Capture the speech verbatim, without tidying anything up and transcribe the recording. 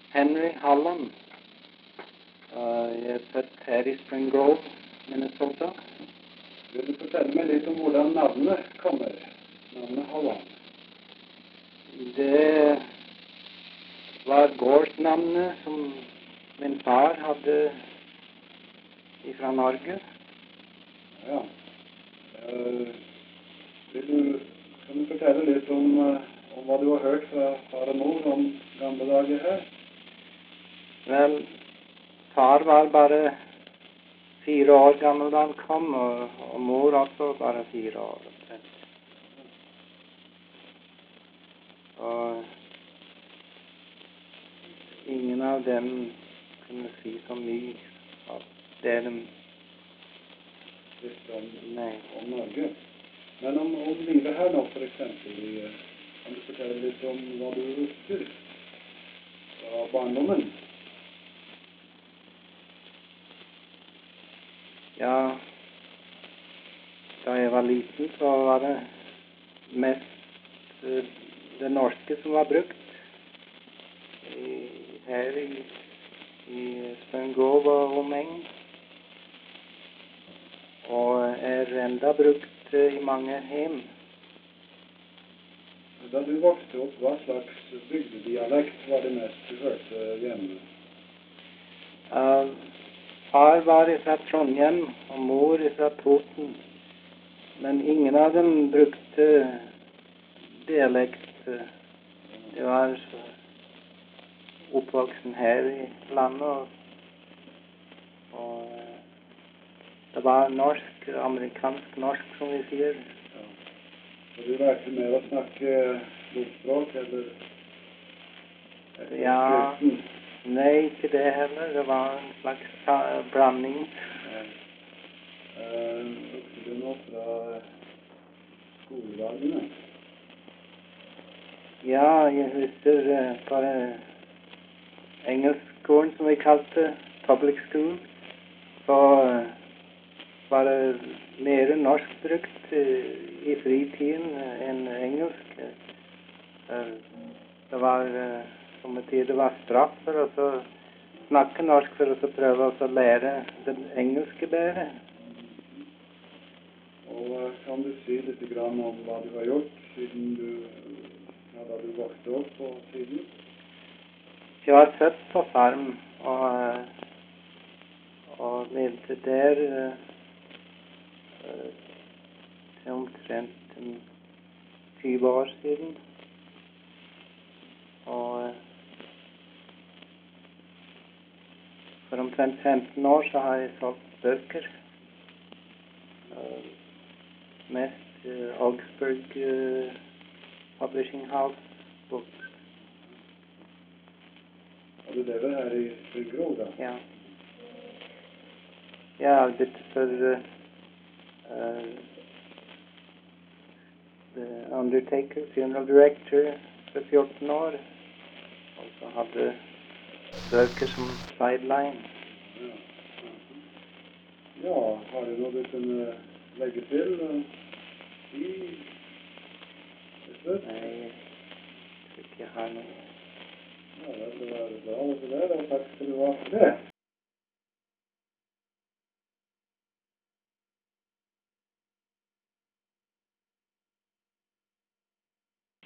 Henry Holland. Uh, jeg er født her i Spring Grove, Minnesota. Vil du fortelle meg litt om hvordan navnet kommer? Navnet Holland. Det var gårdsnavnet som min far hadde fra Norge. Ja. Uh, vil du, kan du fortelle litt om, uh, om hva du har hørt fra far og mor om gamle dager her? Vel, far var bare fire år gammel da han kom, og, og mor også bare fire år. Og ingen av dem kunne si så mye av det de Litt om, Nei. om Norge. Men om, om livet her nå, for eksempel, kan du fortelle litt om hva du husker fra barndommen? Ja, da jeg var liten, så var det mest uh, det norske som var brukt I, her i, i Spring Grove og omegn. Og er enda brukt uh, I mange hjem. Da du vokste opp, hva slags bygdedialekt var det mest du hørte hjemme? Uh, Far var fra Trondheim, og mor fra Toten. Men ingen av dem brukte dialekt. De var oppvoksen her I landet. Og, og det var norsk, amerikansk norsk, som vi sier. Ja. Så du lærte mer å snakke bokspråk, eller? eller Ja. skriften? Nei, ikke det heller. Det var en slags uh, blanding. Ja. Uh, Husker du nå fra skoledagene? Ja, jeg husker uh, bare engelskskolen som vi kalte public school. Så uh, var det mer norsk brukt uh, I fritiden uh, enn engelsk. Uh, det var... Uh, Som betyr det var straff for å snakke norsk for å prøve å lære det engelske bedre. Og kan du si litt grann om hva du har gjort siden du, ja, da du vokste opp på tiden? Jeg var født på farm og, og levde der uh, til omtrent tyve år siden. Og for omtrent femten år så har jeg solgt bøker. Uh, mest uh, Augsburg uh, Publishing House books. Har du levet her I Spring Grove da? Ja. Jeg arbeidet for uh, uh, The Undertaker, Funeral Director, for fjorten år. Og så hadde bøker som sideline. Ja. Ja, har du noe du kunne legge til uh, I dette? Nei, jeg tror ikke jeg har noe. Ja, det var bra det der, og takk skal du ha for det.